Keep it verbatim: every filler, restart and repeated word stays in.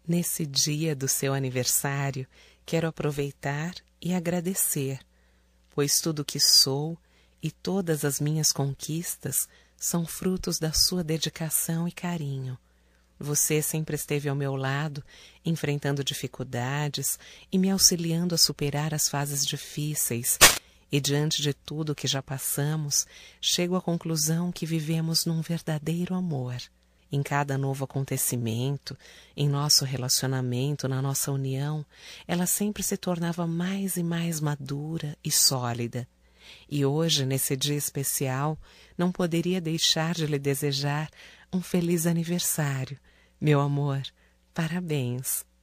Nesse dia do seu aniversário, quero aproveitar e agradecer, pois tudo o que sou e todas as minhas conquistas são frutos da sua dedicação e carinho. Você sempre esteve ao meu lado, enfrentando dificuldades e me auxiliando a superar as fases difíceis. E diante de tudo que já passamos, chego à conclusão que vivemos num verdadeiro amor. Em cada novo acontecimento, em nosso relacionamento, na nossa união, ela sempre se tornava mais e mais madura e sólida. E hoje, nesse dia especial, não poderia deixar de lhe desejar um feliz aniversário. Meu amor, parabéns!